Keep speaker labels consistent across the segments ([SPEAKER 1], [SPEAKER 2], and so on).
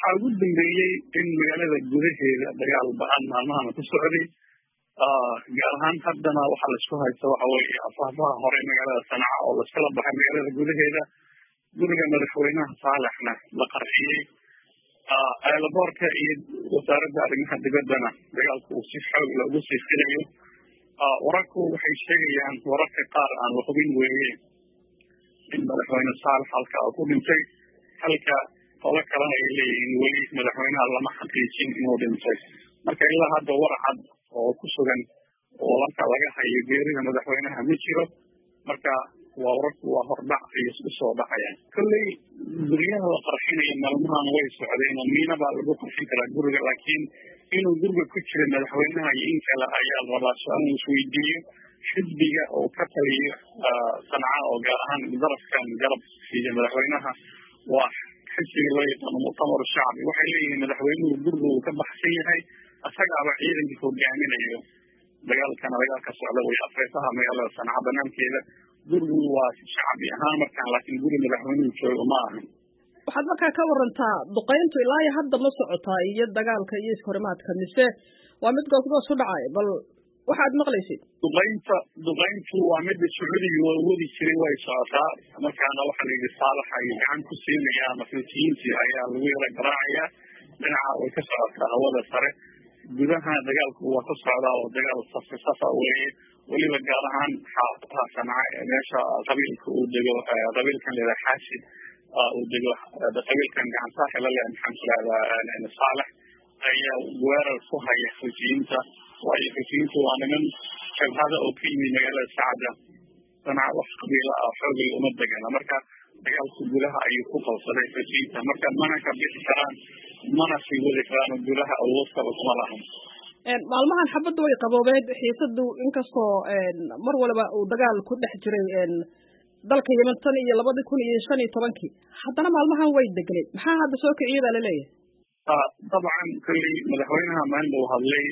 [SPEAKER 1] waxaa ugu dambeeyey in magaalada gudaheeda dagaal ba-an maalmahan ku socday gaar ahaan haddana waxaa laisku haysta waxa weeye afaafaha hore magaalada Sanca oo laiskala baxay magaalada gudaheeda guriga madaxweynaha Saalaxna la qarxiyey aeroboortka iyo wasaaradda arrimaha dibaddana dagaalku uu si xoog leh ugu sii filayo wararku waxay sheegayaan wararka qaar aan la hubin weeye in madaxweyne Saalax halka uu ku dhintay halka qolo kalena ay leeyihiin weli madaxweynaha lama xaqiijin inuu dhintay marka ilaa hadda war cad oo ku sugan oo marka laga hayo geerida madaxweynaha ma jiro marka wararku waa hordhac iyo isku soo dhacayaan kolley guryaha la qarxinayo maalmahan way socdeen oo miina baa lagu qarxin karaa guriga laakiin inuu guriga ku jira madaxweynaha iyo in kale ayaa rabaa su-aal isweydiiyo xisbiga oo ka taliyo Sanca oo gaar ahaan darafkan garab iyo madaxweynaha waa xisbiga loo yaqaano mu'tamar shacbi waxay leeyihiin madaxweynuhu guriga uu ka baxsan yahay asagaaba ciidanka hogaaminayo dagaalka socda way afreesaha magaalada Sanca banaankeeda gurigu waa shacbi ahaan markaan laakiin guri madaxweynuhu joogo ma ahan
[SPEAKER 2] waxaad markaa ka warantaa duqeyntu ilaa hadda ma socotaa iyo dagaalka iyo iskahorimaadka mise waa mid goosgoos u dhacay bal waxaad maqlaysid
[SPEAKER 1] duqeyntu waa mid Sacuudiga wadi jiray way socotaa markaana waxaa la yidhi Saalax ay gacan ku siinaya masuuliyiintii ayaa lagu yara garaacaya dhinaca way ka socotaa hawada sare gudaha dagaalku waa ka socdaa oo dagaal safa weeye weliba gaar ahaan xaafadaha Sanca meesha qabiilka uu dego qabiilkan leedahay Xaasid uu dego qabiilkan gacan saaxil leh maxaan leedahay Saalax ayaa weerar ku haya xujiinta waayo xujiintu waa niman shabhada oo ka yimid magaalada Sacda Sanca wax qabiila xoog uma degana marka dagaalku gudaha ayuu ku qabsaday xujiinta marka mana ka bixi karaan mana sii wadi karaan gudaha awood kale kuma lahan
[SPEAKER 2] maalmahan xabaddu way qaboobeed xiisadu inkastoo mar walba uu dagaal ku dhex jiray dalka Yemen tan iyo 2015 haddana maalmahan way degneed maxaa hadda soo kiciyay baa la leeyahay
[SPEAKER 1] dabcan kulli madaxweynaha maanta uu hadlay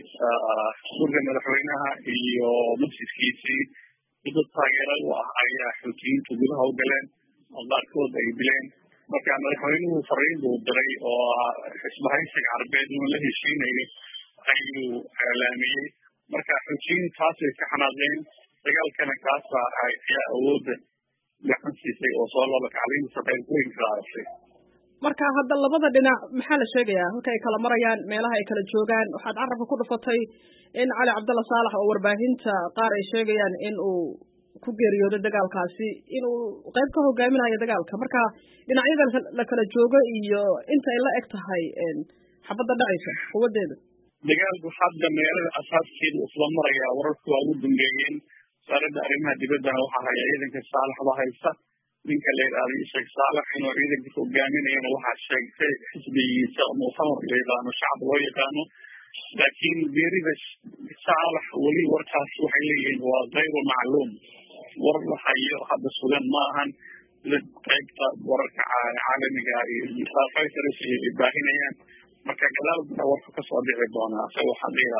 [SPEAKER 1] guriga madaxweynaha iyo masjidkiisii dad taageero u ah ayaa xuutiyiintu gudaha u galeen oo qaarkood ay dileen marka madaxweynuhu fariin buu diray oo xisbahaysiga carbeed inuu la heshiinayo ayuu eelaamiyey marka xuutiyiin taasay ka xanaaqeen dagaalkana kaasa ayaa awoodda gacan siisay oo soo laba kacliinta qayb weyn ka qaadatay
[SPEAKER 2] marka hadda labada dhinac maxaa la sheegayaa halka ay kala marayaan meelaha ay kala joogaan waxaad carabka ku dhufatay in Cali Cabdalla Saalax oo warbaahinta qaar ay sheegayaan in uu ku geeriyooday dagaalkaasi inuu qayb ka hogaaminayo dagaalka marka dhinacyada la kala joogo iyo inta ay la eg tahay xabadda dhacaysa quwadeeda
[SPEAKER 1] dagaalku hadda magaalada asaaskeeda isla maraya wararku waa ugu dambeeyeen wasaaradda arrimaha dibaddana waxaa haya ciidanka Saalax baa haysta ninka la yidhaahdo Sheekh Saalax inuu ciidanka hogaaminayana waxaa sheegtay xisbigiisa mu'tamar la yidhaahdo shacab loo yaqaano laakiin geerida Saalax weli warkaas waxay leeyihiin waa gayru macluum war la hayo hadda sugan ma ahan qaybta wararka caalamiga iyo faysaris ay baahinayaan marka gadaalna warka ka soo dhici doonaa isagoo xaqiiqa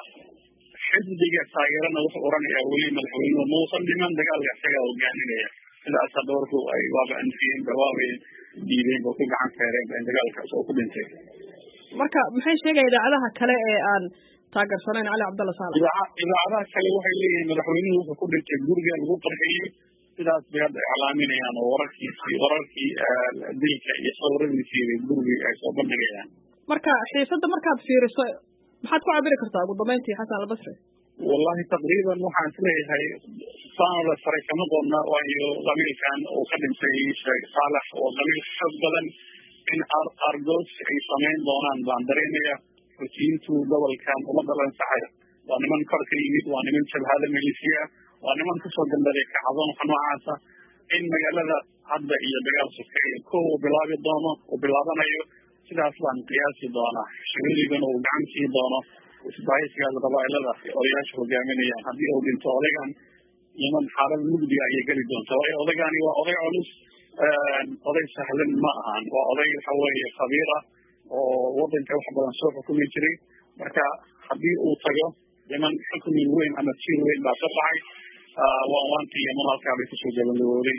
[SPEAKER 1] xisbiga taageerana wuxuu oranayaa weli madaxweynuhu muusan dhiman dagaalka isaga hogaaminaya sidaas hadda warku ay waaba anfiyeen jawaabay diideen oo ku gacan feereen in dagaalkaas oo ku dhintay
[SPEAKER 2] marka maxay sheegayaan idaacadaha kale ee aan taageersanayn Cali Cabdalla Saalax
[SPEAKER 1] idaacadaha kale waxay leeyihiin madaxweynuhu wuxuu ku dhintay guriga lagu qarxiyey sidaas bay hadda iclaaminayaan oo wararkii dilka iyo sawiradiisii guriga ay soo bandhigayaan
[SPEAKER 2] marka xiisada markaad fiiriso maxaad ku cabiri kartaa ugu dambeyntii Xasan Albasri
[SPEAKER 1] wallahi taqriiban waxaan isleeyahay saanada sare kama qodna waayo qabiilkan uu ka dhintay Sheekh Saalax oo qabiil xoog badan in argos ay samayn doonaan baan dareemaya xuutiyiintu gobolkan uma dhalan saxay waa niman kor ka yimid waa niman shabhada milisiya waa niman kasoo dambeeyay kacdoon noocaasa in magaalada hadda iyo dagaal sokeeye koo bilaabi doono oo bilaabanayo sidaas baan qiyaasi doonaa Sacuudigana uu gacan siin doono isbahaysigaas qabaa'ilada odayaasha hogaaminayaan haddii uu dhinto odagan Yemen xaalad mugdiga ayay geli doontaa waayo odagani waa oday culus oday sahlan ma ahan waa oday waxa weeye khabiir ah oo wadanka wax badan soo xukumi jiray marka haddii uu tago Yemen xukumi weyn ama tiir weyn baa ka dhacay waa waantii Yemen halkaa bay kusoo gabagabowday